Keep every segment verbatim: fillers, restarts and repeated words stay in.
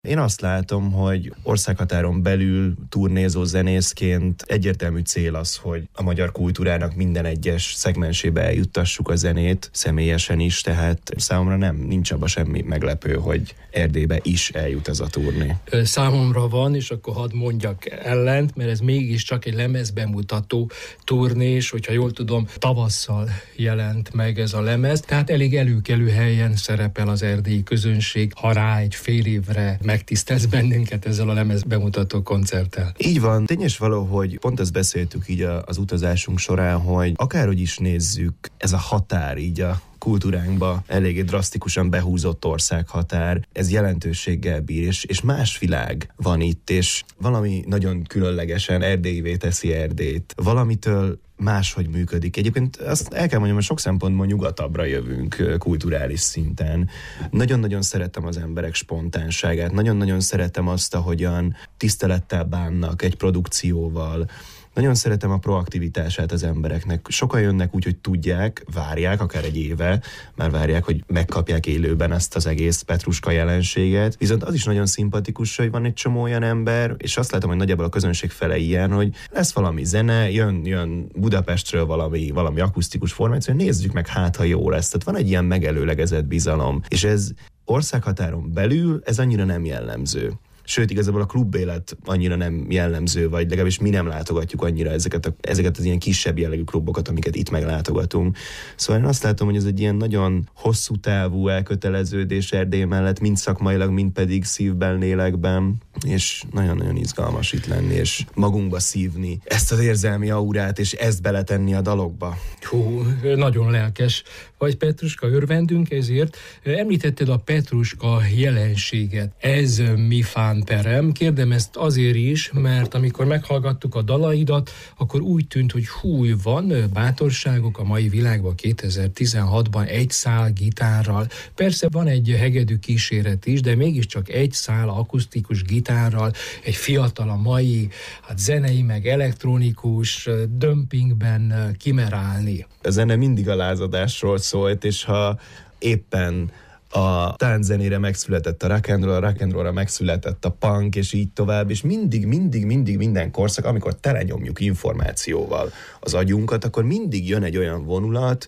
Én azt látom, hogy országhatáron belül turnézó zenészként egyértelmű cél az, hogy a magyar kultúrának minden egyes szegmensébe eljuttassuk a zenét, személyesen is, tehát számomra nem, nincs abban semmi meglepő, hogy Erdélybe is eljut ez a turné. Számomra van, és akkor hadd mondjak ellent, mert ez mégiscsak egy lemezbemutató turnés, hogyha jól tudom, tavasszal jelent meg ez a lemez, tehát elég előkelő helyen szerepel az erdélyi közönség, ha rá egy fél évre megtisztelsz bennünket ezzel a lemezbemutató koncerttel. Így van, tényes való, hogy pont ezt beszéltük így az utazásunk során, hogy akárhogy is nézzük, ez a határ így a kultúránkba eléggé drasztikusan behúzott országhatár, ez jelentőséggel bír, és, és más világ van itt, és valami nagyon különlegesen erdélyivé teszi Erdélyt. Valamitől máshogy működik. Egyébként azt el kell mondjam, hogy sok szempontból nyugatabbra jövünk kulturális szinten. Nagyon-nagyon szeretem az emberek spontánságát, nagyon-nagyon szeretem azt, ahogyan tisztelettel bánnak egy produkcióval. Nagyon szeretem a proaktivitását az embereknek. Sokan jönnek úgy, hogy tudják, várják, akár egy éve, már várják, hogy megkapják élőben ezt az egész Petruska jelenséget. Viszont az is nagyon szimpatikus, hogy van egy csomó olyan ember, és azt látom, hogy nagyjából a közönség fele ilyen, hogy lesz valami zene, jön, jön Budapestről valami, valami akusztikus formáció, nézzük meg, hát ha jó lesz. Tehát van egy ilyen megelőlegezett bizalom. És ez országhatáron belül, ez annyira nem jellemző. Sőt, igazából a klubélet annyira nem jellemző, vagy legalábbis mi nem látogatjuk annyira ezeket, a, ezeket az ilyen kisebb jellegű klubokat, amiket itt meglátogatunk. Szóval én azt látom, hogy ez egy ilyen nagyon hosszú távú elköteleződés Erdély mellett, mind szakmailag, mind pedig szívben, lélekben, és nagyon-nagyon izgalmas itt lenni, és magunkba szívni ezt az érzelmi aurát, és ezt beletenni a dalokba. Hú, nagyon lelkes vagy, Petruska, örvendünk ezért. Említetted a Petruska jelenséget. Ez mi fánperem? Kérdem ezt azért is, mert amikor meghallgattuk a dalaidat, akkor úgy tűnt, hogy húj, van bátorságok a mai világban kétezer-tizenhatban egy szál gitárral. Persze van egy hegedű kíséret is, de mégiscsak egy szál akusztikus gitárral, egy fiatal a mai, hát zenei meg elektronikus dömpingben kimerálni. A zene mindig a lázadásról szólt, és ha éppen a tánczenére megszületett a rock and roll, a rock and rollra megszületett a punk, és így tovább, és mindig, mindig, mindig minden korszak, amikor telenyomjuk információval az agyunkat, akkor mindig jön egy olyan vonulat,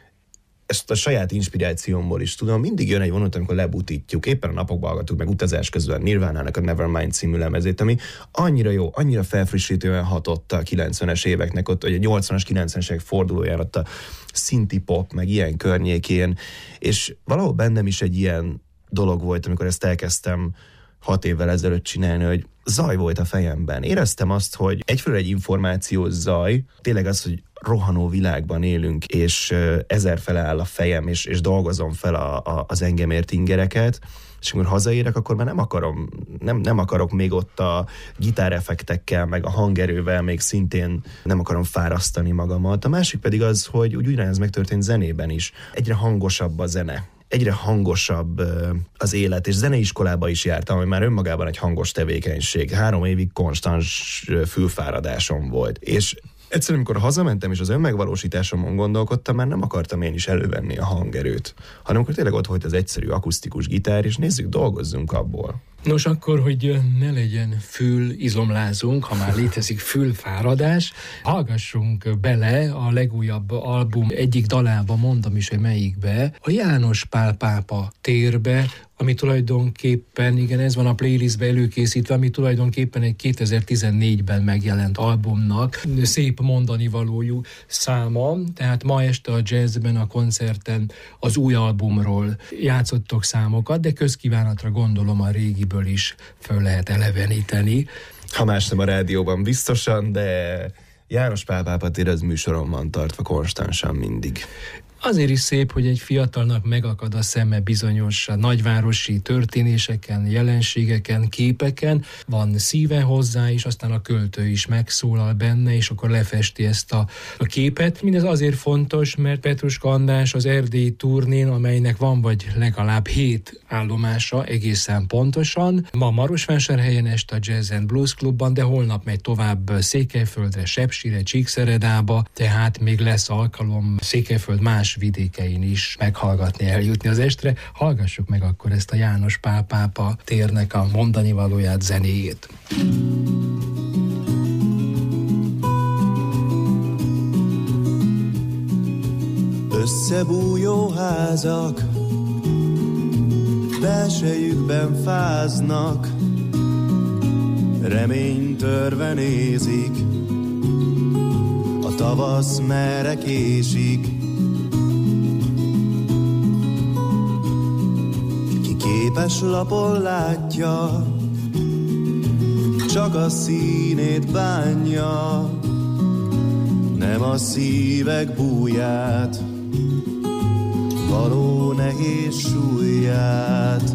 ezt a saját inspirációmból is tudom, mindig jön egy vonulat, amikor lebutítjuk. Éppen a napokban hallgattuk meg utazás közül a Nirvánának a Nevermind című lemezét, ami annyira jó, annyira felfrissítően hatott a kilencvenes éveknek, ott, vagy a nyolcvanas, kilencvenes évek fordulóján ott a szinti pop, meg ilyen környékén, és valahol bennem is egy ilyen dolog volt, amikor ezt elkezdtem hat évvel ezelőtt csinálni, hogy zaj volt a fejemben. Éreztem azt, hogy egyfelől egy információs zaj, tényleg az, hogy rohanó világban élünk, és ezerfele áll a fejem, és, és dolgozom fel a, a, az engem ért ingereket, és amikor hazaérek, akkor már nem akarom, nem, nem akarok még ott a gitáreffektekkel, meg a hangerővel még szintén nem akarom fárasztani magamat. A másik pedig az, hogy úgy ugyanez megtörtént zenében is. Egyre hangosabb a zene. Egyre hangosabb az élet, és zeneiskolába is jártam, ami már önmagában egy hangos tevékenység. Három évig konstans fülfáradásom volt. És egyszerűen, amikor hazamentem és az önmegvalósításomon gondolkodtam, már nem akartam én is elővenni a hangerőt, hanem akkor tényleg ott volt az egyszerű akusztikus gitár, és nézzük, dolgozzunk abból. Nos, akkor, hogy ne legyen fülizomlázunk, ha már létezik fülfáradás, hallgassunk bele a legújabb album egyik dalába, mondom is, hogy melyikbe, a János Pál pápa térbe, ami tulajdonképpen, igen, ez van a playlistbe előkészítve, ami tulajdonképpen egy kétezer-tizennégyben megjelent albumnak szép mondani valójú száma, tehát ma este a jazzben, a koncerten az új albumról játszottok számokat, de közkívánatra gondolom a régiből is föl lehet eleveníteni. Ha más nem a rádióban biztosan, de János Pál pápa tér az műsoron van tartva konstansan mindig. Azért is szép, hogy egy fiatalnak megakad a szeme bizonyos nagyvárosi történéseken, jelenségeken, képeken, van szíve hozzá, és aztán a költő is megszólal benne, és akkor lefesti ezt a, a képet. Mindez azért fontos, mert Petruska András az erdélyi turnén, amelynek van vagy legalább hét állomása egészen pontosan. Ma Marosvásárhelyen este a Jazz and Blues Clubban, de holnap megy tovább Székelyföldre, Sepsire, Csíkszeredába, tehát még lesz alkalom Székelyföld más más vidékein is meghallgatni, eljutni az estre. Hallgassuk meg akkor ezt a János Pál pápa térnek a mondani valóját, zenéjét. Összebújó házak belsejükben fáznak, reménytörve nézik, a tavasz merre késik. Ki képes lapon látja, csak a színét bánja, nem a szívek bújját, való nehéz súlyát.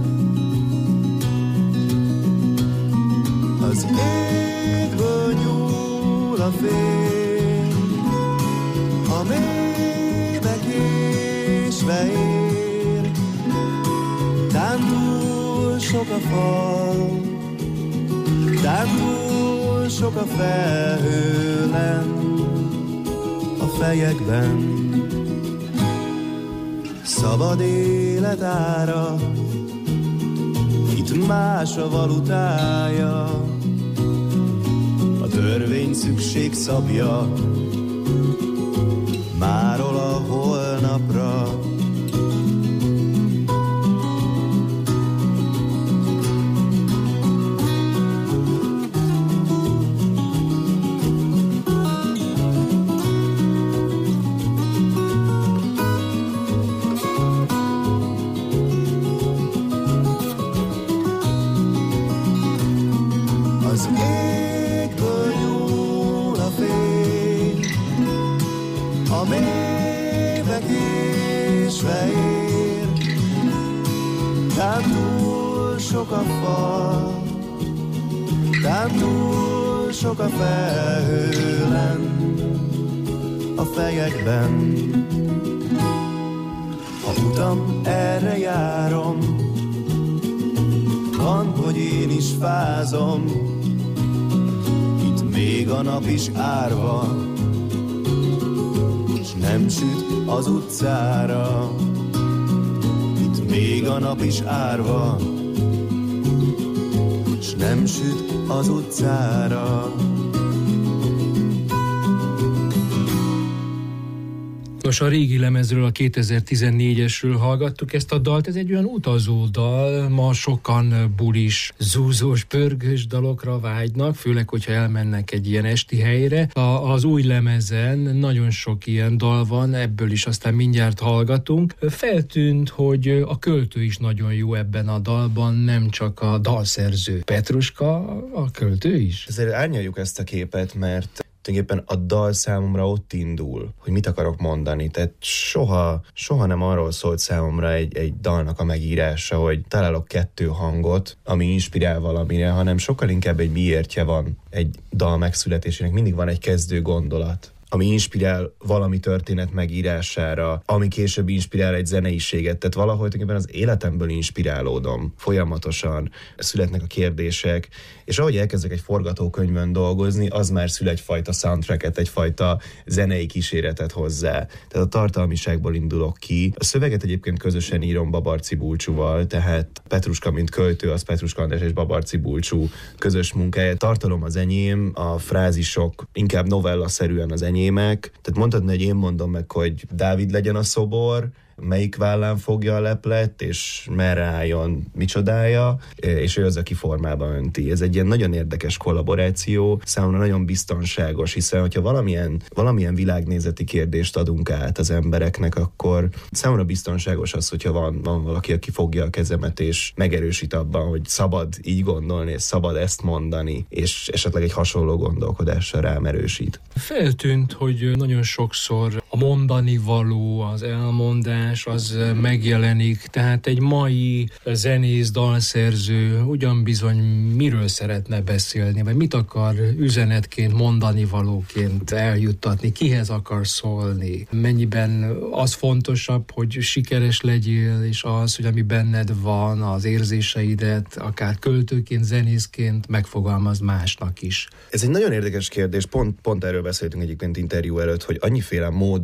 Az égből nyúl a fény, a mélybe késve ér, tán túl sok a fal, tán túl sok a felhő lenn a fejekben. Szabad élet ára, itt más a valutája, a törvény szükség szabja, máról a holnapra. Sok a fal, tán túl sok a felhő lenn a fejekben. Ha utam erre járom, van, hogy én is fázom, itt még a nap is árva, és nem süt az utcára. Itt még a nap is árva, nem süt az utcára. Nos, a régi lemezről, a kétezer-tizennégyesről hallgattuk ezt a dalt. Ez egy olyan utazó dal, ma sokan bulis, zúzós, pörgős dalokra vágynak, főleg, hogyha elmennek egy ilyen esti helyre. A, az új lemezen nagyon sok ilyen dal van, ebből is aztán mindjárt hallgatunk. Feltűnt, hogy a költő is nagyon jó ebben a dalban, nem csak a dalszerző. Petruska, a költő is. Ezért árnyaljuk ezt a képet, mert tulajdonképpen a dal számomra ott indul, hogy mit akarok mondani. Tehát soha, soha nem arról szólt számomra egy, egy dalnak a megírása, hogy találok kettő hangot, ami inspirál valamire, hanem sokkal inkább egy miértje van egy dal megszületésének. Mindig van egy kezdő gondolat, ami inspirál valami történet megírására, ami később inspirál egy zeneiséget. Tehát valahogy az életemből inspirálódom folyamatosan. Születnek a kérdések, és ahogy elkezdek egy forgatókönyvön dolgozni, az már szül egyfajta soundtracket, egyfajta zenei kíséretet hozzá. Tehát a tartalmiságból indulok ki. A szöveget egyébként közösen írom Babarczy Bulcsúval, tehát Petruska, mint költő, az Petruska András és Babarczy Bulcsú közös munkája. Tartalom az enyém, a frázisok inkább novellaszerűen az enyémek. Tehát mondhatni, hogy én mondom meg, hogy Dávid legyen a szobor, melyik vállán fogja a leplet, és merre álljon micsodája, és ő az, aki formába önti. Ez egy ilyen nagyon érdekes kollaboráció, számomra nagyon biztonságos, hiszen hogyha valamilyen, valamilyen világnézeti kérdést adunk át az embereknek, akkor számomra biztonságos az, hogyha van, van valaki, aki fogja a kezemet, és megerősít abban, hogy szabad így gondolni, és szabad ezt mondani, és esetleg egy hasonló gondolkodással rám erősít. Feltűnt, hogy nagyon sokszor a mondani való, az elmondás, az megjelenik, tehát egy mai zenész, dalszerző ugyan bizony miről szeretne beszélni, vagy mit akar üzenetként, mondani valóként eljuttatni, kihez akar szólni, mennyiben az fontosabb, hogy sikeres legyél, és az, hogy ami benned van, az érzéseidet, akár költőként, zenészként megfogalmaz másnak is. Ez egy nagyon érdekes kérdés, pont, pont erről beszéltünk egyébként interjú előtt, hogy annyiféle módon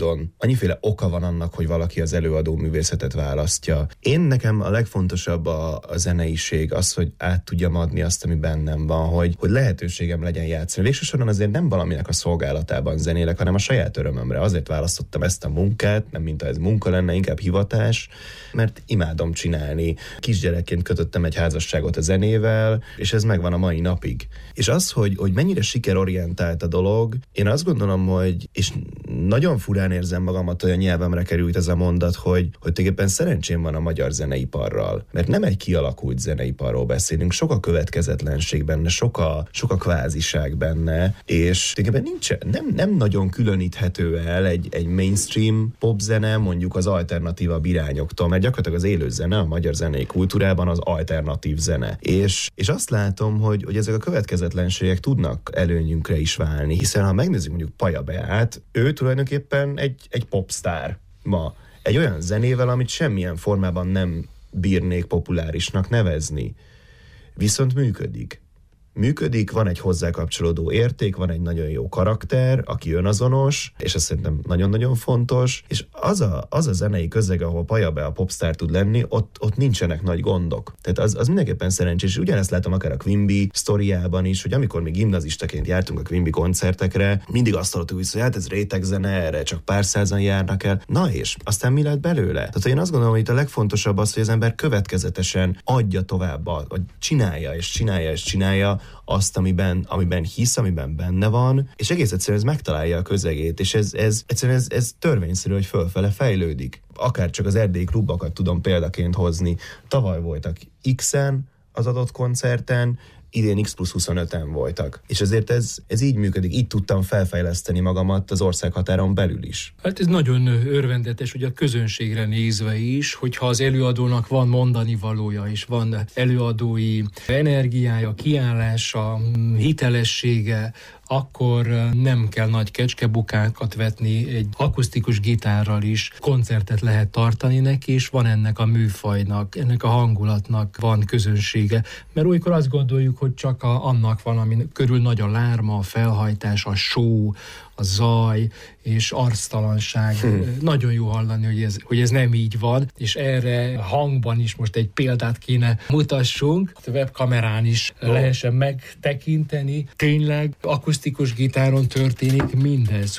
módon, annyiféle oka van annak, hogy valaki az előadó művészetet választja. Én nekem a legfontosabb a, a zeneiség, az, hogy át tudjam adni azt, ami bennem van, hogy, hogy lehetőségem legyen játszani. Végsősorban azért nem valaminek a szolgálatában zenélek, hanem a saját örömömre. Azért választottam ezt a munkát, nem mint ez munka lenne, inkább hivatás, mert imádom csinálni. Kisgyerekként kötöttem egy házasságot a zenével, és ez megvan a mai napig. És az, hogy, hogy mennyire sikerorientált a dolog, én azt gondolom, hogy, és nagyon furán érzem magamat, hogy a nyelvemre került ez a mondat, hogy, hogy tulajdonképpen szerencsém van a magyar zeneiparral. Mert nem egy kialakult zeneiparról beszélünk, sok a következetlenség benne, sok a, sok a kváziság benne, és tulajdonképpen nincs, nem, nem nagyon különíthető el egy, egy mainstream popzene mondjuk az alternatívabb irányoktól, mert gyakorlatilag az élő zene a magyar zenei kultúrában az alternatív zene. És, és azt látom, hogy, hogy ezek a következetlenségek tudnak előnyünkre is válni, hiszen ha megnézzük mondjuk Paja Beát, ő tulajdonképpen egy, egy popstar ma. Egy olyan zenével, amit semmilyen formában nem bírnék populárisnak nevezni. Viszont működik. Működik, van egy hozzá kapcsolódó érték, van egy nagyon jó karakter, aki önazonos, és ez szerintem nagyon-nagyon fontos, és az a, az a zenei közeg, ahol Paja Bea popstar tud lenni, ott, ott nincsenek nagy gondok. Tehát az, az mindenképpen szerencsés, és ugyanezt látom akár a Quimby sztoriában is, hogy amikor mi gimnazistaként jártunk a Quimby koncertekre, mindig azt hallottuk vissza, hogy hát ez rétegzene, erre csak pár százan járnak el. Na és aztán mi lett belőle? Tehát én azt gondolom, hogy itt a legfontosabb az, hogy az ember következetesen adja tovább, vagy csinálja, és csinálja, és csinálja azt, amiben, amiben hisz, amiben benne van, és egész egyszerűen ez megtalálja a közegét, és ez, ez egyszerűen ez, ez törvényszerű, hogy fölfele fejlődik. Akár csak az erdélyi klubokat tudom példaként hozni. Tavaly voltak X-en az adott koncerten, idén X plusz huszonöten voltak. És ezért ez, ez így működik, így tudtam felfejleszteni magamat az országhatáron belül is. Hát ez nagyon örvendetes, hogy a közönségre nézve is, hogyha az előadónak van mondani valója, és van előadói energiája, kiállása, hitelessége, akkor nem kell nagy kecskebukákat vetni, egy akusztikus gitárral is koncertet lehet tartani neki, és van ennek a műfajnak, ennek a hangulatnak van közönsége. Mert olykor azt gondoljuk, hogy csak a, annak van, ami körül nagy a lárma, a felhajtás, a show, a zaj és arctalanság. Hmm. Nagyon jó hallani, hogy ez, hogy ez nem így van, és erre hangban is most egy példát kéne mutassunk. A webkamerán is oh. lehessen megtekinteni. Tényleg akusztikus gitáron történik mindez.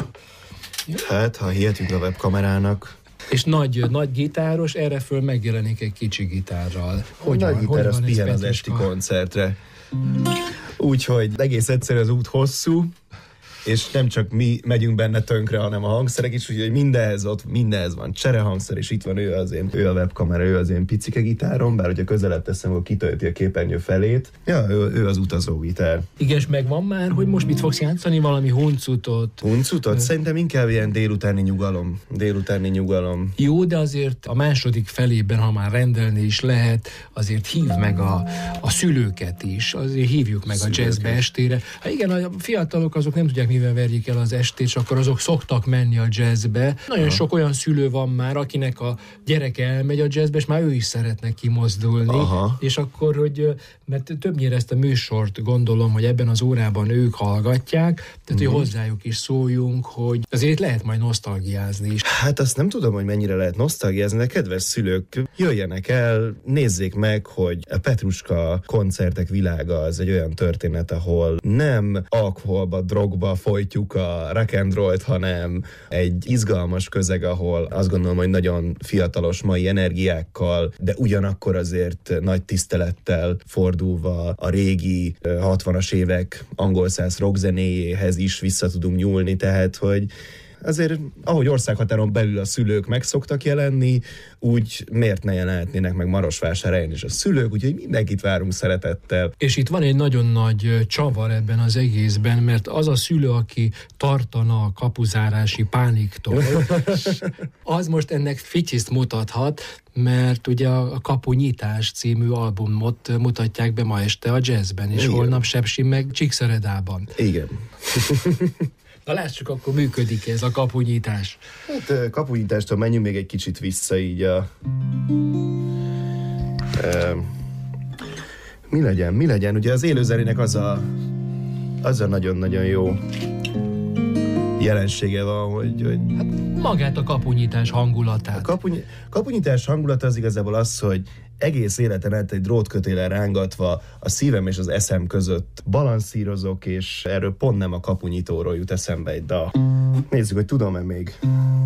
Hát, ha hihetünk a webkamerának. És nagy, nagy gitáros, erre föl megjelenik egy kicsi gitárral. Hogy a nagy gitár az pihen az esti koncertre. Úgyhogy egész egyszerű az út hosszú, és nem csak mi megyünk benne tönkre, hanem a hangszerek is, úgyhogy mindenhez ott, mindenhez van cserehangszer, és itt van ő az én, ő a webkamera, ő az én picike gitárom, bár hogyha közelebb teszem, akkor kitölti a képernyő felét. Ja, ő, ő az utazó gitár. Igen, és megvan már, hogy most mit fogsz játszani, valami huncutot? Huncutot? Szerintem inkább ilyen délutáni nyugalom. Délutáni nyugalom. Jó, de azért a második felében, ha már rendelni is lehet, azért hív meg a, a szülőket is, azért hívjuk meg szülőket. A jazzbe estére. Hát igen, a fiatalok azok nem tudják, mivel verjék el az estét, és akkor azok szoktak menni a jazzbe. Nagyon Aha. sok olyan szülő van már, akinek a gyereke elmegy a jazzbe, és már ő is szeretne kimozdulni. Aha. És akkor, hogy, mert többnyire ezt a műsort gondolom, hogy ebben az órában ők hallgatják, tehát, uh-huh. hogy hozzájuk is szóljunk, hogy azért lehet majd nosztalgiázni is. Hát azt nem tudom, hogy mennyire lehet nosztalgiázni, de kedves szülők, jöjjenek el, nézzék meg, hogy a Petruska koncertek világa az egy olyan történet, ahol nem alkoholba, drogba folytjuk a rock and rollt, hanem egy izgalmas közeg, ahol azt gondolom, hogy nagyon fiatalos mai energiákkal, de ugyanakkor azért nagy tisztelettel fordulva a régi hatvanas évek angol száz rockzenéjéhez is vissza tudunk nyúlni, tehát, hogy azért, ahogy országhatáron belül a szülők meg szoktak jelenni, úgy miért ne jelenhetnének meg Marosvásárhelyen is a szülők, úgyhogy mindenkit várunk szeretettel. És itt van egy nagyon nagy csavar ebben az egészben, mert az a szülő, aki tartana a kapuzárási pániktól, az most ennek fityiszt mutathat, mert ugye a Kapunyítás című albumot mutatják be ma este a jazzben, és igen. holnap Sepsin meg Csíkszeredában. Igen. Na lássuk, akkor működik ez a kapunyítás. Hát kapunyítástól menjünk még egy kicsit vissza így a... E, mi legyen, mi legyen? Ugye az élőzenének az a, az a nagyon-nagyon jó jelensége van, hogy... hogy hát magát a kapunyítás hangulatát. A kapuny, kapunyítás hangulata az igazából az, hogy egész életen át egy drótkötélen rángatva a szívem és az eszem között balanszírozok, és erről pont nem a kapunyítóról jut eszembe egy dal. Nézzük, hogy tudom-e még.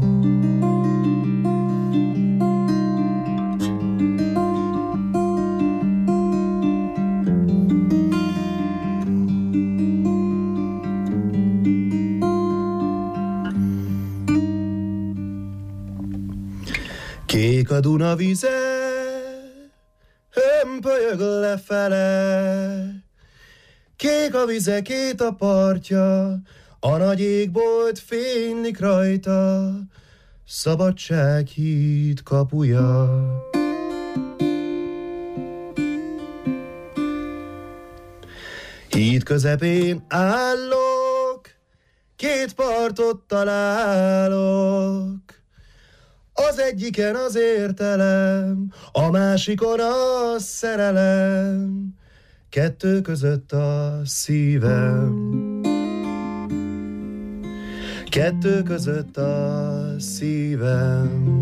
Kék a Duna vize, hömpölyög lefele, kék a vize, két a partja, a nagy égbolt fénylik rajta, Szabadsághíd kapuja. Híd közepén állok, két partot találok, az egyiken az értelem, a másikon a szerelem, kettő között a szívem. Kettő között a szívem.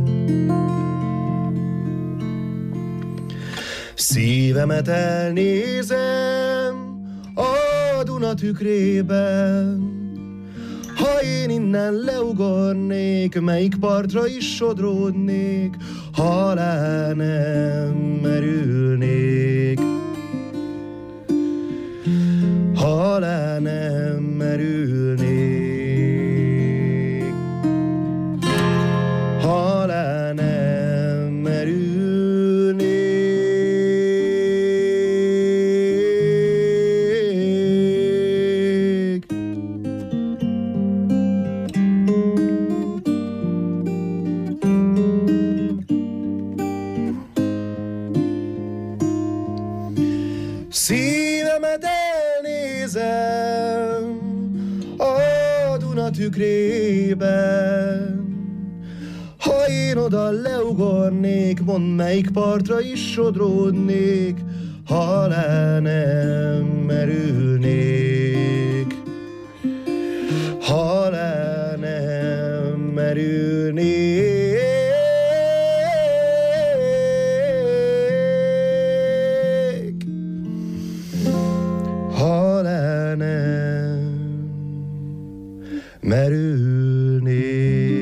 Szívemet elnézem a Duna tükrében, ha én innen leugornék, melyik partra is sodródnék, ha alá nem merülnék. Ha alá nem merülnék. Ha alá nem merülnék. Szívemet elnézem a Duna tükrében, ha én oda leugornék, mondd, melyik partra is sodródnék, ha alá nem merülnék. Ha alá nem merülnék. Ha alá nem merülnék.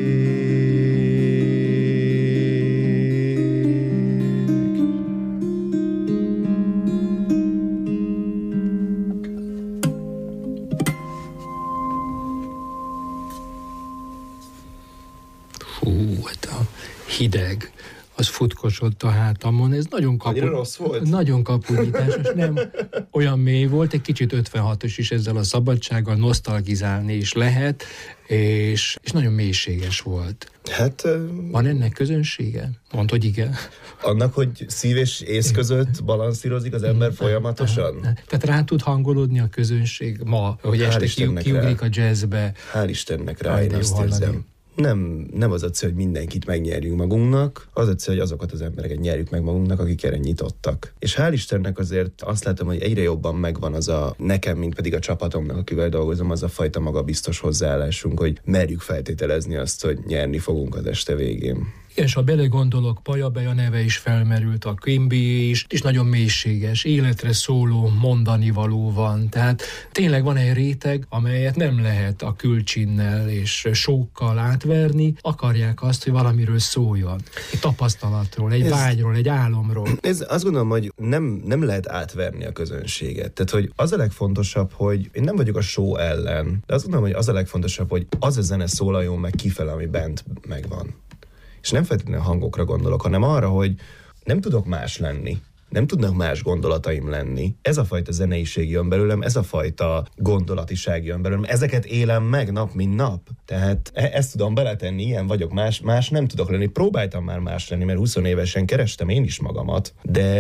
Hú, hát a hideg, az futkosott a hátamon, ez nagyon kapu... rossz volt? Nagyon kapunyításos, nem olyan mély volt, egy kicsit ötvenhatos is ezzel a szabadsággal nosztalgizálni is lehet, és, és nagyon mélységes volt. Hát... Van ennek közönsége? Mondd, hogy igen. Annak, hogy szív és ész között balanszírozik az ember folyamatosan? Tehát rá tud hangolódni a közönség ma, hogy Hál' este Istennek kiugrik rá. a jazzbe. Hál' Istennek rá, Aj, én de jó azt hallani. érzem. Nem, nem az a cél, hogy mindenkit megnyerjünk magunknak, az a cél, hogy azokat az embereket nyerjük meg magunknak, akik erre nyitottak. És hál' Istennek azért azt látom, hogy egyre jobban megvan az a nekem, mint pedig a csapatomnak, akivel dolgozom, az a fajta magabiztos hozzáállásunk, hogy merjük feltételezni azt, hogy nyerni fogunk az este végén. És ha belegondolok, Pajabej a neve is felmerült, a Quimby is, és nagyon mélységes, életre szóló mondani való van. Tehát tényleg van egy réteg, amelyet nem lehet a külcsinnel és sókkal átverni, akarják azt, hogy valamiről szóljon. Egy tapasztalatról, egy ez, vágyról, egy álomról. Ez azt gondolom, hogy nem, nem lehet átverni a közönséget. Tehát, hogy az a legfontosabb, hogy én nem vagyok a show ellen, de azt gondolom, hogy az a legfontosabb, hogy az a zene szólaljon meg kifele, ami bent megvan. És nem feltétlenül hangokra gondolok, hanem arra, hogy nem tudok más lenni. Nem tudnak más gondolataim lenni. Ez a fajta zeneiség jön belőlem, ez a fajta gondolatiság jön belőlem. Ezeket élem meg nap, mint nap. Tehát e- ezt tudom beletenni, ilyen vagyok, más, más nem tudok lenni. Próbáltam már más lenni, mert húsz évesen kerestem én is magamat, de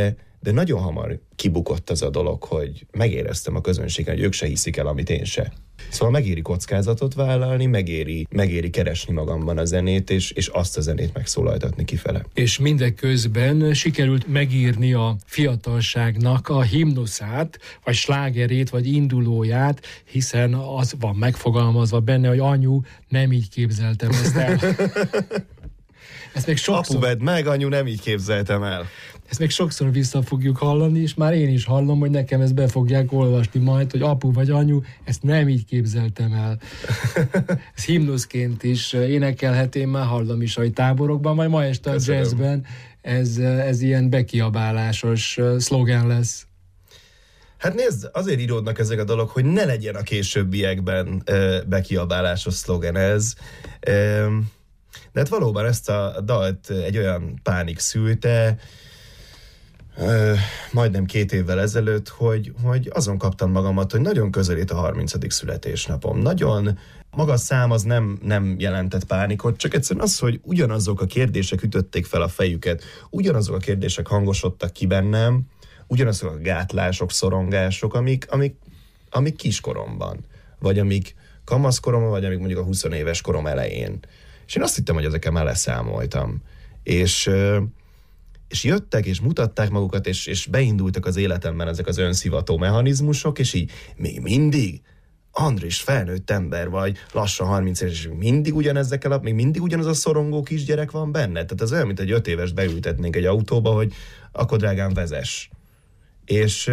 de nagyon hamar kibukott az a dolog, hogy megéreztem a közönségen, hogy ők se hiszik el, amit én se. Szóval megéri kockázatot vállalni, megéri, megéri keresni magamban a zenét, és, és azt a zenét megszólaltatni kifele. És mindeközben sikerült megírni a fiatalságnak a himnuszát, vagy slágerét, vagy indulóját, hiszen az van megfogalmazva benne, hogy anyu, nem így képzeltem ezt el. Ezt még sokszor... Apu, vedd meg, anyu, nem így képzeltem el. Ezt még sokszor vissza fogjuk hallani, és már én is hallom, hogy nekem ezt be fogják olvasni majd, hogy apu vagy anyu, ezt nem így képzeltem el. Ez himnuszként is énekelhet, én már hallom is, hogy táborokban, vagy ma este a Köszönöm. jazzben ez, ez ilyen bekiabálásos szlogán lesz. Hát nézd, azért íródnak ezek a dolog, hogy ne legyen a későbbiekben ö, bekiabálásos szlogen ez. Ö, de hát valóban ezt a dalt egy olyan pánik szülte, ö, majdnem két évvel ezelőtt, hogy, hogy azon kaptam magamat, hogy nagyon közelít a harmincadik születésnapom. Nagyon, maga a szám az nem, nem jelentett pánikot, csak egyszerűen az, hogy ugyanazok a kérdések ütötték fel a fejüket, ugyanazok a kérdések hangosodtak ki bennem, ugyanazok a gátlások, szorongások, amik, amik, amik kiskoromban, vagy amik kamaszkoromban, vagy amik mondjuk a húsz éves korom elején. És én azt hittem, hogy ezekkel már leszámoltam. És, és jöttek, és mutatták magukat, és, és beindultak az életemben ezek az önszivató mechanizmusok, és így még mindig, Andris, felnőtt ember vagy, lassan harminc éves, és mindig ugyanezekkel, a, még mindig ugyanaz a szorongó kisgyerek van benne. Tehát ez olyan, mint egy öt éves beültetnénk egy autóba, hogy akkor drágám vezess. És,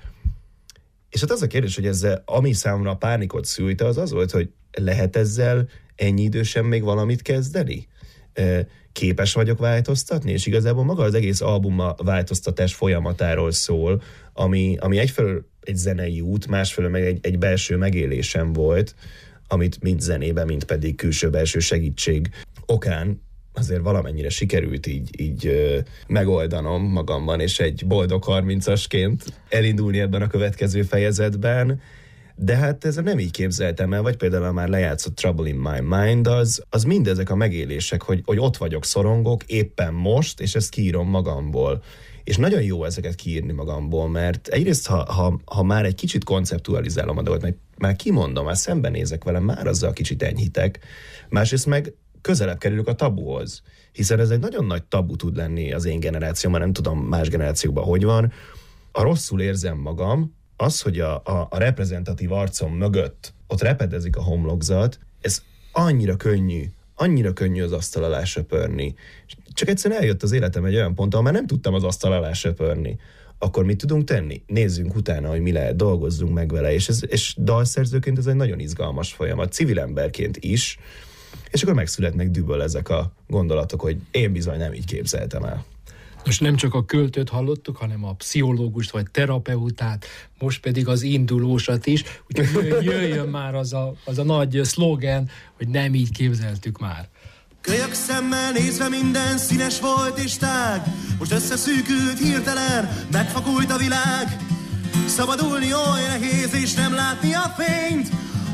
és hát az a kérdés, hogy ezzel, ami számomra a pánikot szülte, az az volt, hogy lehet ezzel ennyi idősen még valamit kezdeni? Képes vagyok változtatni? És igazából maga az egész album a változtatás folyamatáról szól, ami, ami egyfelől egy zenei út, másfelől meg egy, egy belső megélésem volt, amit mind zenében, mind pedig külső-belső segítség okán azért valamennyire sikerült így, így ö, megoldanom magamban, és egy boldog harmincasként elindulni ebben a következő fejezetben. De hát ez nem így képzeltem el, vagy például a már lejátszott Trouble in My Mind, az, az mindezek a megélések, hogy, hogy ott vagyok, szorongok, éppen most, és ezt kiírom magamból. És nagyon jó ezeket kiírni magamból, mert egyrészt, ha, ha, ha már egy kicsit konceptualizálom a dolgot, mert már kimondom, már szembenézek velem, már azzal kicsit enyhitek, másrészt meg közelebb kerülök a tabuhoz, hiszen ez egy nagyon nagy tabu tud lenni az én generációmban, nem tudom más generációkban hogy van. A rosszul érzem magam, az, hogy a, a, a reprezentatív arcom mögött ott repedezik a homlokzat, ez annyira könnyű, annyira könnyű az asztal alá söpörni. Csak egyszerűen eljött az életem egy olyan pont, ahol már nem tudtam az asztal alá söpörni. Akkor mit tudunk tenni? Nézzünk utána, hogy mi lehet, dolgozzunk meg vele, és, ez, és dalszerzőként ez egy nagyon izgalmas folyamat, civil emberként is, és akkor megszületnek düböl ezek a gondolatok, hogy én bizony nem így képzeltem el. Most nem csak a költőt hallottuk, hanem a pszichológust vagy terapeutát, most pedig az indulósat is, úgyhogy jöjjön már az a, az a nagy szlogen, hogy nem így képzeltük már. Kölyök szemmel nézve minden színes volt és tág, most összeszűkült hirtelen, megfakult a világ. Szabadulni oly nehéz és nem látni a fényt.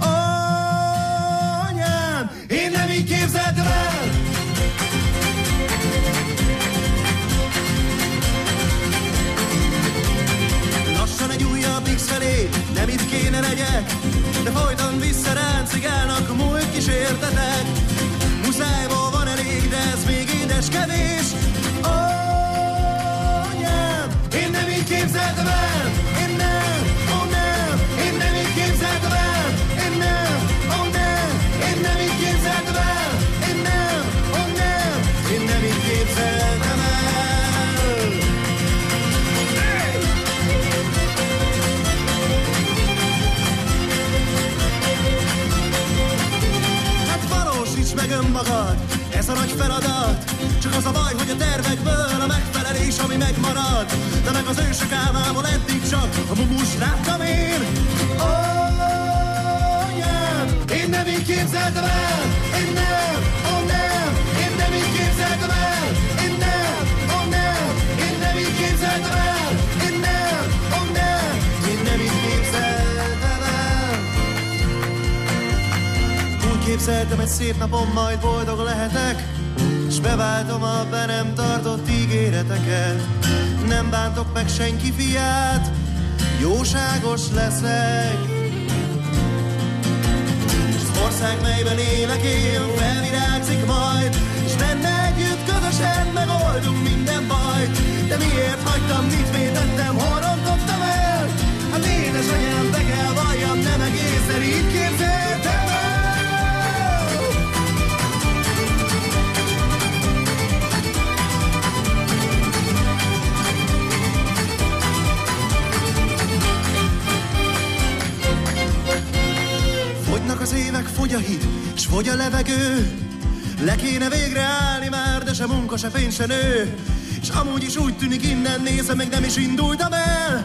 Anyám, én nem így képzeltem el. Lassan egy újabb X felé, nem itt kéne legyek, de folyton visszaráncigálnak múlt kísértetek. Muszájból van elég, de ez még édes kevés. Anyám, én nem így képzeltem el. Én nem, ó nem, én nem így képzeltem el. Én nem, ó nem, én nem így képzeltem el. Én nem, ó nem, én nem így képzeltem el. Meg önmagad, ez a nagy feladat. Csak az a baj, hogy a tervekből a megfelelés, ami megmarad. De meg az ősök álmából eddig csak a mumus láttam én. Anyám, én nem így képzeltem el. Én nem, ó nem, én nem így képzeltem el. Én nem, ó nem, én nem így képzeltem el. Én nem, ó nem, én nem így képzeltem el. Képzeltem, egy szép napon majd boldog lehetek, s s beváltom a be nem tartott ígéreteket. Nem bántok meg senki fiát, jóságos leszek. S az ország, melyben élek én, felvirágzik majd, és benne együtt közösen megoldunk minden bajt. De miért hagytam, mit vétettem, hol rontottam el? Hát édesanyám, be kell valljam, nem egészen így képzeltem el. Fogynak az évek, fogy a hid, s fogy a levegő. Le kéne végre állni már, de se munka, se fény, se nő. És amúgy is úgy tűnik, innen nézve, még nem is indultam el.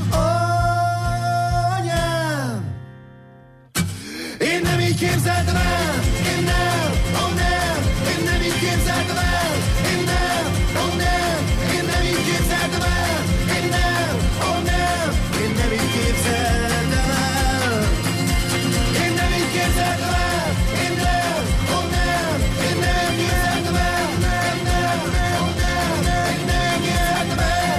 Anyám! Én nem így képzeltem el, én nem, oh nem. Én nem így képzeltem el, én nem, oh nem. Én nem így képzeltem el, én nem, oh nem. Én nem így képzeltem el. Én nem így képzeltem el, én nem, oh nem. Én nem képzeltem el, nem, nem, oh nem. Én nem képzeltem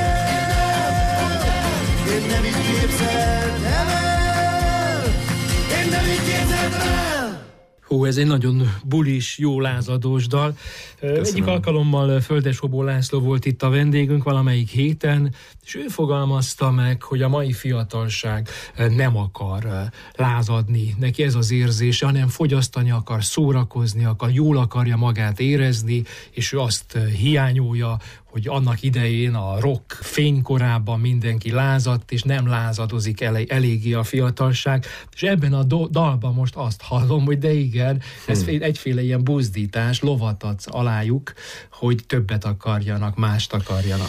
el, én nem, így képzeltem el. Én nem így képzeltem el. Hú, ez egy nagyon bulis, jó lázadós dal. Köszönöm. Egyik alkalommal Földes Hobó László volt itt a vendégünk valamelyik héten, és ő fogalmazta meg, hogy a mai fiatalság nem akar lázadni. Neki ez az érzése, hanem fogyasztani akar, szórakozni akar, jól akarja magát érezni, és ő azt hiányolja, hogy annak idején a rock fénykorában mindenki lázadt, és nem lázadozik elég, eléggé a fiatalság. És ebben a do- dalban most azt hallom, hogy de igen, ez hmm. egyféle ilyen buzdítás, lovat adsz alájuk, hogy többet akarjanak, mást akarjanak.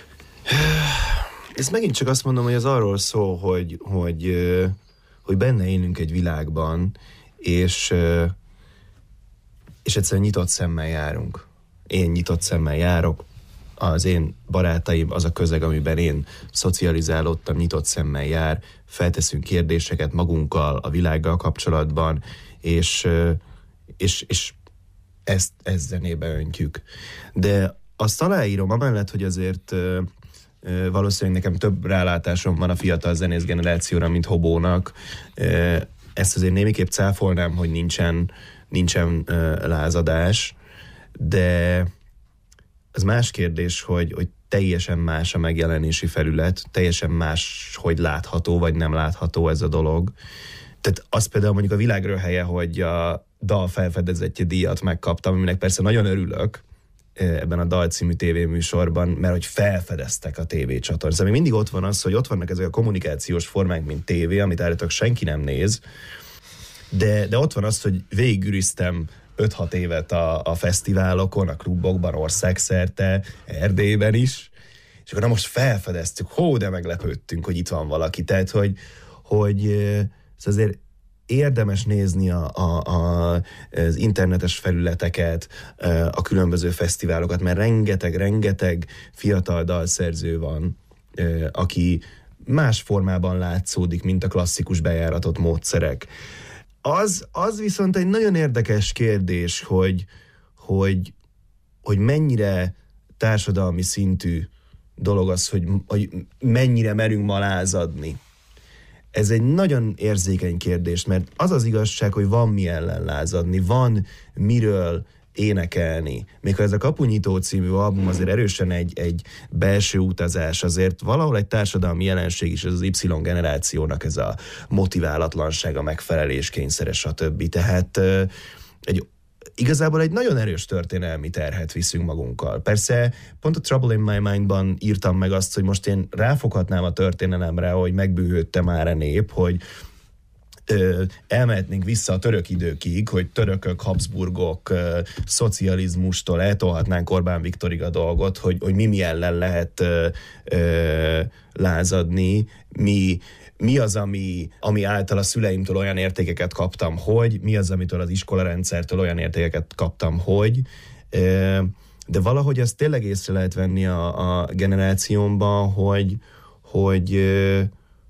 Ez megint csak azt mondom, hogy ez arról szól, hogy, hogy, hogy benne élünk egy világban, és, és egyszerűen nyitott szemmel járunk. Én nyitott szemmel járok, az én barátaim, az a közeg, amiben én szocializálódtam, nyitott szemmel jár, felteszünk kérdéseket magunkkal, a világgal kapcsolatban, és, és, és ezt, ezt zenébe öntjük. De azt aláírom, amellett, hogy azért valószínűleg nekem több rálátásom van a fiatal zenész generációra, mint Hobónak. Ezt azért némiképp cáfolnám, hogy nincsen, nincsen lázadás, de az más kérdés, hogy, hogy teljesen más a megjelenési felület, teljesen más, hogy látható vagy nem látható ez a dolog. Tehát az például mondjuk a világröhelye, hogy a dal felfedezetje díjat megkaptam, aminek persze nagyon örülök ebben a Dal című tévéműsorban, mert hogy felfedeztek a tévécsatornát. Szóval még mindig ott van az, hogy ott vannak ezek a kommunikációs formák, mint tévé, amit állítólag senki nem néz, de, de ott van az, hogy végigüriztem öt-hat évet a, a fesztiválokon, a klubokban, országszerte, Erdélyben is, és akkor na most felfedeztük, hó, de meglepődtünk, hogy itt van valaki. Tehát, hogy, hogy szóval azért érdemes nézni a, a, a, az internetes felületeket, a különböző fesztiválokat, mert rengeteg, rengeteg fiatal dalszerző van, aki más formában látszódik, mint a klasszikus bejáratott módszerek. Az, az viszont egy nagyon érdekes kérdés, hogy, hogy, hogy mennyire társadalmi szintű dolog az, hogy, hogy mennyire merünk ma lázadni. Ez egy nagyon érzékeny kérdés, mert az az igazság, hogy van mi ellen lázadni, van miről énekelni. Még ha ez a Kapunyító című album azért erősen egy, egy belső utazás, azért valahol egy társadalmi jelenség is, ez az Y generációnak ez a motiválatlanság, a megfelelés kényszere, stb. Tehát egy, igazából egy nagyon erős történelmi terhet viszünk magunkkal. Persze pont a Trouble in My Mind-ban írtam meg azt, hogy most én ráfoghatnám a történelemre, hogy megbűhődte már a nép, hogy Ö, elmehetnénk vissza a török időkig, hogy törökök, Habsburgok, ö, szocializmustól eltolhatnánk Orbán Viktorig a dolgot, hogy, hogy mi mi ellen lehet ö, ö, lázadni, mi, mi az, ami, ami által a szüleimtől olyan értékeket kaptam, hogy, mi az, amitől az iskolarendszertől olyan értékeket kaptam, hogy, ö, de valahogy azt tényleg észre lehet venni a, a generációmban, hogy, hogy, ö,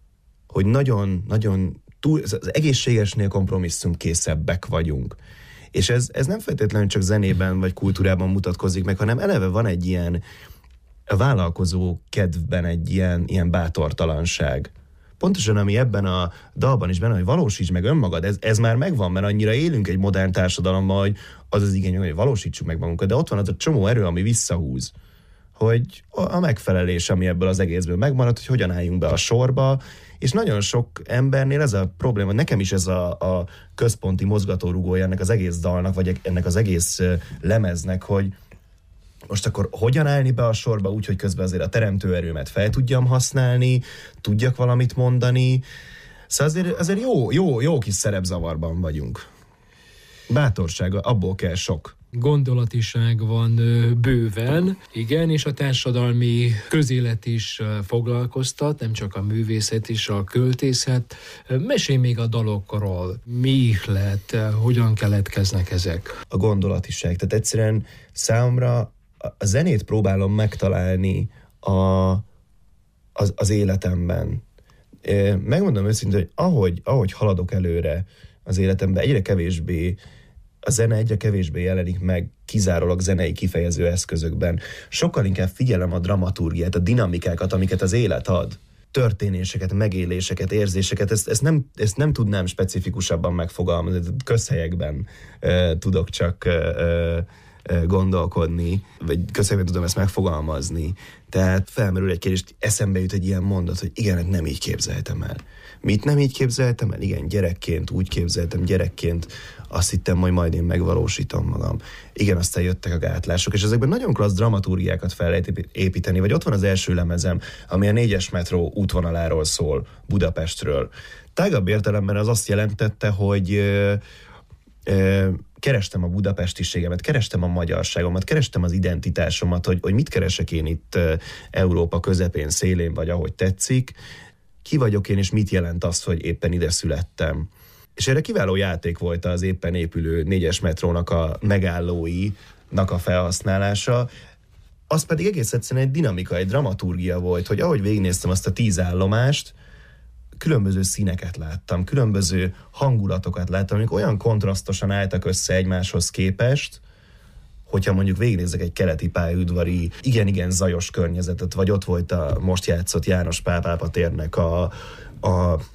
hogy nagyon, nagyon túl, az egészségesnél kompromisszumkészebbek vagyunk. És ez, ez nem feltétlenül csak zenében vagy kultúrában mutatkozik meg, hanem eleve van egy ilyen a vállalkozó kedvben egy ilyen, ilyen bátortalanság. Pontosan, ami ebben a dalban is benne, hogy valósíts meg önmagad, ez, ez már megvan, mert annyira élünk egy modern társadalomban, hogy az az igény, hogy valósítsuk meg magunkat, de ott van az a csomó erő, ami visszahúz, hogy a megfelelés, ami ebből az egészből megmaradt, hogy hogyan álljunk be a sorba, és nagyon sok embernél ez a probléma, nekem is ez a, a központi mozgatórugója ennek az egész dalnak, vagy ennek az egész lemeznek, hogy most akkor hogyan állni be a sorba úgy, hogy közben azért a teremtő erőmet fel tudjam használni, tudjak valamit mondani. Szóval azért, azért jó, jó, jó kis szerepzavarban vagyunk. Bátorsága, abból kell sok. Gondolatiság van bőven, igen, és a társadalmi közélet is foglalkoztat, nem csak a művészet is, a költészet. Mesélj még a dalokról, mi ihlet, hogyan keletkeznek ezek? A gondolatiság, tehát egyszerűen számomra a zenét próbálom megtalálni a, az, az életemben. Megmondom őszintén, hogy ahogy, ahogy haladok előre az életemben, egyre kevésbé, a zene egyre kevésbé jelenik meg kizárólag zenei kifejező eszközökben. Sokkal inkább figyelem a dramaturgiát, a dinamikákat, amiket az élet ad. Történéseket, megéléseket, érzéseket, ezt, ezt, nem, ezt nem tudnám specifikusabban megfogalmazni, közhelyekben uh, tudok csak uh, gondolkodni, vagy közben tudom ezt megfogalmazni. Tehát felmerül egy kérdés, eszembe jut egy ilyen mondat, hogy igen, hát nem így képzeltem el. Mit nem így képzeltem el? Igen, gyerekként úgy képzeltem, gyerekként azt hittem, hogy majd én megvalósítom magam. Igen, aztán jöttek a gátlások, és ezekben nagyon klassz dramaturgiákat fel lehet építeni, vagy ott van az első lemezem, ami a négyes metró útvonaláról szól, Budapestről. Tágabb értelemben az azt jelentette, hogy ö, ö, kerestem a budapestiségemet, kerestem a magyarságomat, kerestem az identitásomat, hogy, hogy mit keresek én itt Európa közepén, szélén, vagy ahogy tetszik, ki vagyok én, és mit jelent az, hogy éppen ide születtem. És erre kiváló játék volt az éppen épülő négyes metrónak a megállóinak a felhasználása, az pedig egész egyszerűen egy dinamika, egy dramaturgia volt, hogy ahogy végignéztem azt a tíz állomást, különböző színeket láttam, különböző hangulatokat láttam, amik olyan kontrasztosan álltak össze egymáshoz képest, hogyha mondjuk végignézek egy keleti pályaudvari, igen-igen zajos környezetet, vagy ott volt a most játszott János Pál Pápa térnek a, a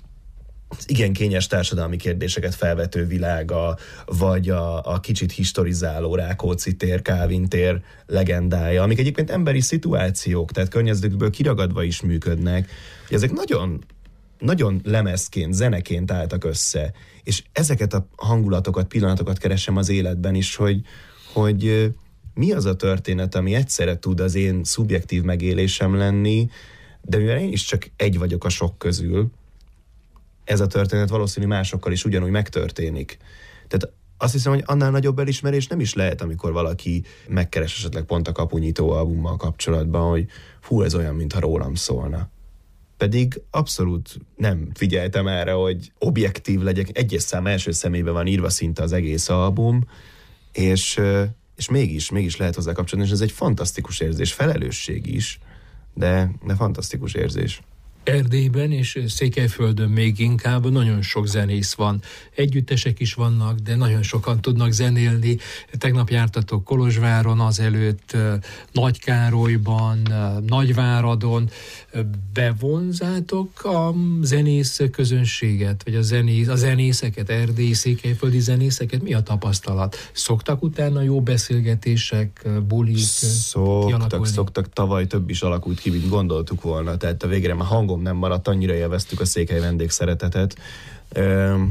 az igen kényes társadalmi kérdéseket felvető világa, vagy a, a kicsit historizáló Rákóczi tér, Kálvin tér legendája, amik egyébként emberi szituációk, tehát környezetükből kiragadva is működnek. Ezek nagyon nagyon lemezként, zeneként álltak össze, és ezeket a hangulatokat, pillanatokat keresem az életben is, hogy, hogy mi az a történet, ami egyszerre tud az én szubjektív megélésem lenni, de mivel én is csak egy vagyok a sok közül, ez a történet valószínű másokkal is ugyanúgy megtörténik. Tehát azt hiszem, hogy annál nagyobb elismerés nem is lehet, amikor valaki megkeres esetleg pont a Kapunyító albummal kapcsolatban, hogy hú, ez olyan, mintha rólam szólna. Pedig abszolút nem figyeltem erre, hogy objektív legyek. Egyes szám első személyben van írva szinte az egész album, és, és mégis, mégis lehet hozzá kapcsolódni, és ez egy fantasztikus érzés, felelősség is, de, de fantasztikus érzés. Erdélyben és Székelyföldön még inkább nagyon sok zenész van. Együttesek is vannak, de nagyon sokan tudnak zenélni. Tegnap jártatok Kolozsváron, azelőtt Nagykárolyban, Nagyváradon. Bevonzátok a zenész közönséget, vagy a, zenész, a zenészeket, erdélyi, székelyföldi zenészeket? Mi a tapasztalat? Szoktak utána jó beszélgetések, bulik Szoktak, kialakulni? Szoktak, tavaly több is alakult ki, mint gondoltuk volna. Tehát a végre már hangom nem maradt, annyira élveztük a székely vendégszeretetet. Ö,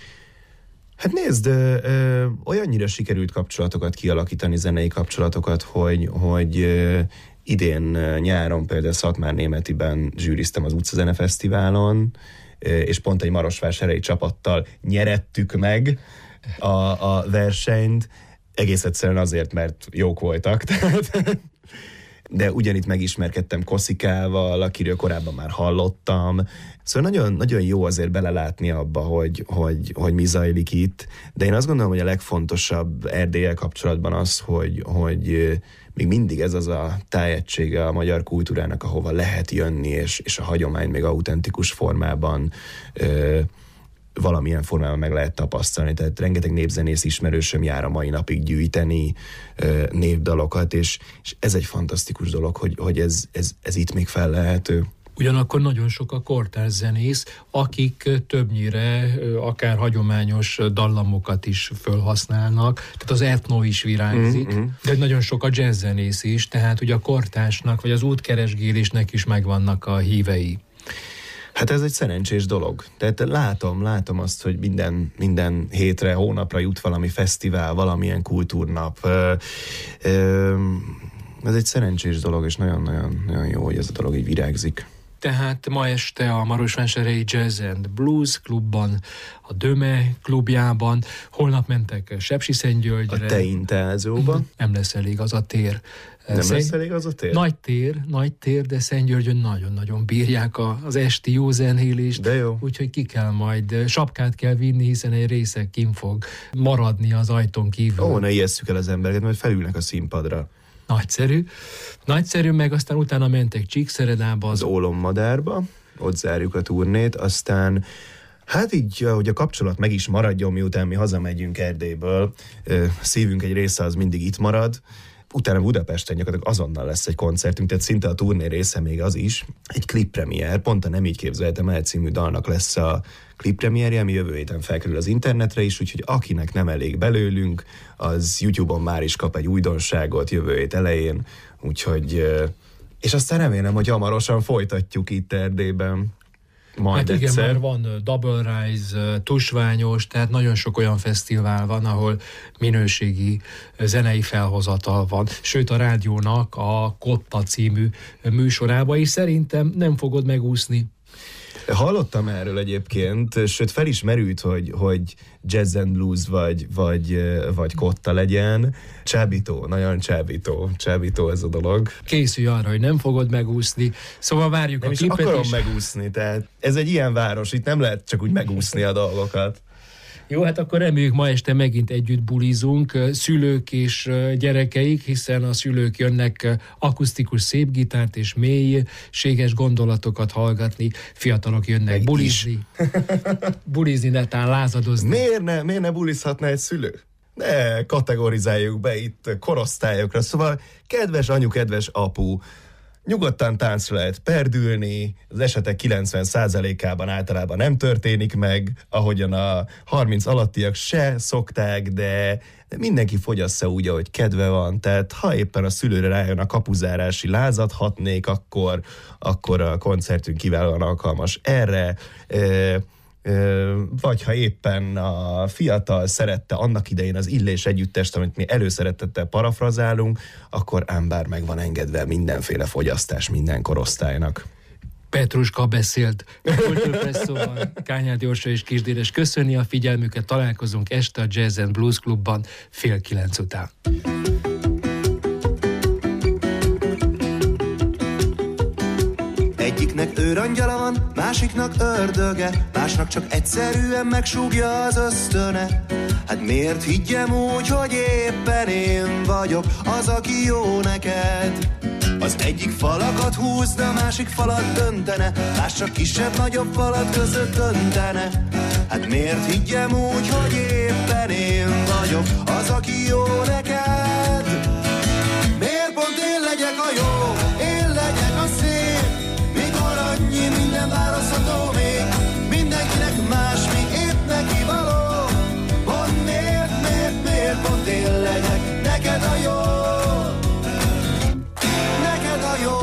hát nézd, ö, ö, olyannyira sikerült kapcsolatokat kialakítani, zenei kapcsolatokat, hogy, hogy ö, idén nyáron például Szatmár Németiben zsűriztem az Utcazene Fesztiválon, ö, és pont egy marosvásárhelyi csapattal nyerettük meg a, a versenyt, egész egyszerűen azért, mert jók voltak. De ugyanitt megismerkedtem Koszikával, akiről korábban már hallottam. Szóval nagyon, nagyon jó azért belelátni abba, hogy, hogy, hogy mi zajlik itt. De én azt gondolom, hogy a legfontosabb Erdéllyel kapcsolatban az, hogy, hogy még mindig ez az a tájegysége a magyar kultúrának, ahova lehet jönni, és, és a hagyomány még autentikus formában ö, valamilyen formában meg lehet tapasztalni. Tehát rengeteg népzenész ismerősöm jár a mai napig gyűjteni ö, népdalokat, és, és ez egy fantasztikus dolog, hogy, hogy ez, ez, ez itt még fellelhető. Ugyanakkor nagyon sok a kortárs zenész, akik többnyire akár hagyományos dallamokat is felhasználnak, tehát az etno is virágzik, mm-hmm. de nagyon sok a jazzzenész is, tehát ugye a kortársnak, vagy az útkeresgélésnek is megvannak a hívei. Hát ez egy szerencsés dolog. Tehát látom, látom azt, hogy minden, minden hétre, hónapra jut valami fesztivál, valamilyen kultúrnap. Ö, ö, ez egy szerencsés dolog, és nagyon-nagyon nagyon jó, hogy ez a dolog így virágzik. Tehát ma este a Marosvásárhelyi Jazz and Blues klubban, a Döme klubjában, holnap mentek Sepsiszentgyörgyre. A Teintázóba. Nem lesz elég az a tér. Nem Szent... lesz elég az a tér? Nagy tér, nagy tér, de Szentgyörgyön nagyon-nagyon bírják a, az esti jó zenélést. De jó. Úgyhogy ki kell majd, sapkát kell vinni, hiszen egy része kint fog maradni az ajtón kívül. Ó, ne ijesszük el az embereket, mert felülnek a színpadra. Nagyszerű. Nagyszerű, meg aztán utána mentek Csíkszeredába. Az, az Ólommadárba, ott zárjuk a turnét, aztán hát így, hogy a kapcsolat meg is maradjon, miután mi hazamegyünk Erdélyből, szívünk egy része az mindig itt marad, utána Budapesten gyakorlatilag azonnal lesz egy koncertünk, tehát szinte a turné része még az is. Egy klippremier, pont a Nem így képzeltem el című dalnak lesz a klippremierje, ami jövő héten felkerül az internetre is, úgyhogy akinek nem elég belőlünk, az YouTube-on már is kap egy újdonságot jövő hét elején, úgyhogy és aztán remélem, hogy hamarosan folytatjuk itt Erdélyben. Majd hát egyszer. igen, már van Double Rise, Tusványos, tehát nagyon sok olyan fesztivál van, ahol minőségi zenei felhozatal van. Sőt, a rádiónak a Kotta című műsorába is szerintem nem fogod megúszni. Hallottam erről egyébként, sőt fel is merült, hogy, hogy jazz and blues vagy, vagy, vagy kotta legyen. Csábító, nagyon csábító, csábító ez a dolog. Készülj arra, hogy nem fogod megúszni, szóval várjuk nem a is klipet akarom is. megúszni, tehát ez egy ilyen város, itt nem lehet csak úgy megúszni a dolgokat. Jó, hát akkor reméljük ma este megint együtt bulizunk, szülők és gyerekeik, hiszen a szülők jönnek akusztikus szép gitárt és mélységes gondolatokat hallgatni, fiatalok jönnek meg bulizni, bulizni, netán lázadozni. Miért ne, miért ne bulizhatna egy szülő? Ne kategorizáljuk be itt korosztályokra, szóval kedves anyu, kedves apu, nyugodtan táncra lehet perdülni, az esetek kilencven százalékában általában nem történik meg, ahogyan a harminc alattiak se szokták, de mindenki fogyassza úgy, ahogy kedve van, tehát ha éppen a szülőre rájön a kapuzárási lázadhatnék, akkor, akkor a koncertünk kiválóan alkalmas erre, e- vagy ha éppen a fiatal szerette annak idején az Illés együttest, amit mi előszeretettel parafrazálunk, akkor ám bár meg van engedve mindenféle fogyasztás minden korosztálynak. Petruska beszélt. Kultúrpresszóval Kányádi Orsolya és Kis Dénes köszöni a figyelmüket, találkozunk este a Jazz and Blues Klubban fél kilenc után. Egyiknek őrangyala van, másiknak ördöge, másnak csak egyszerűen megsúgja az ösztöne. Hát miért higgyem úgy, hogy éppen én vagyok az, aki jó neked? Az egyik falakat húzna, a másik falat döntene, más csak kisebb-nagyobb falat között döntene. Hát miért higgyem úgy, hogy éppen én vagyok az, aki jó neked? Miért pont én legyek a jó, én legyek a szép? Mikor annyi minden választható még, mindenkinek más, mi épp neki való. Pont miért, miért, miért pont én legyek neked a jó? Neked a jó.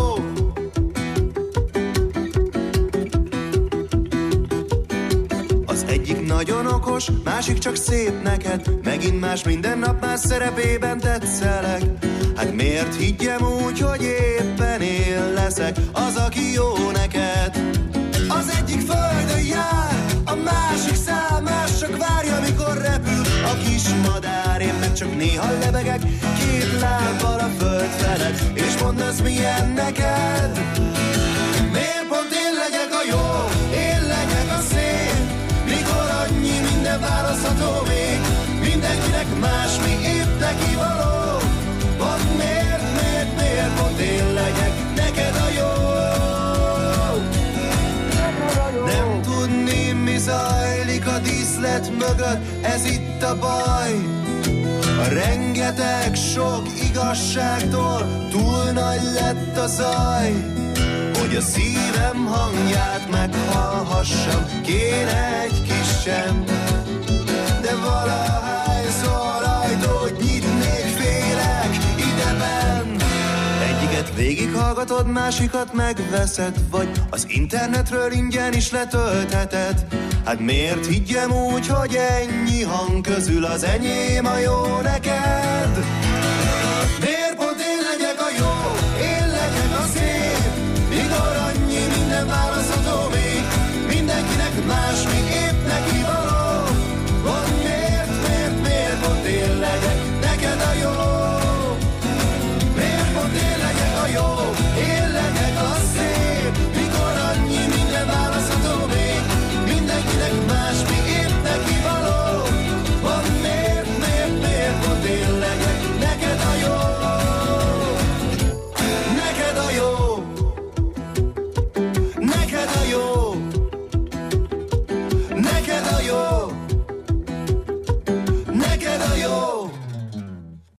Az egyik nagyon okos, másik csak szép neked, megint más minden nap más szerepében tetszelek. Hát miért higgyem úgy, hogy éppen én leszek az, aki jó neked? Az egyik földön jár, a másik száll, más csak várja, mikor repül a kis madár. Én meg csak néha lebegek, két lábbal a föld felett, és mondd, az milyen neked? Miért pont én legyek a jó, én legyek a szép? Mikor annyi minden választható még, mindenkinek más, mi épp neki való. Pont miért, miért, miért pont én legyek neked a jó? Nem tudni, mi zajlik a díszlet mögött, ez itt a baj. A rengeteg sok igazságtól túl nagy lett a zaj. Hogy a szívem hangját meghallhassam, kéne egy kis csend. De valahányszor ajtót nyitnék, félek ideben. Egyiket végighallgatod, másikat megveszed, vagy az internetről ingyen is letöltheted. Hát miért higgyem úgy, hogy ennyi hang közül az enyém a jó neked? Miért pont én legyek a jó, én legyek a szép? Mikor annyi minden választható még, mindenkinek más, míg én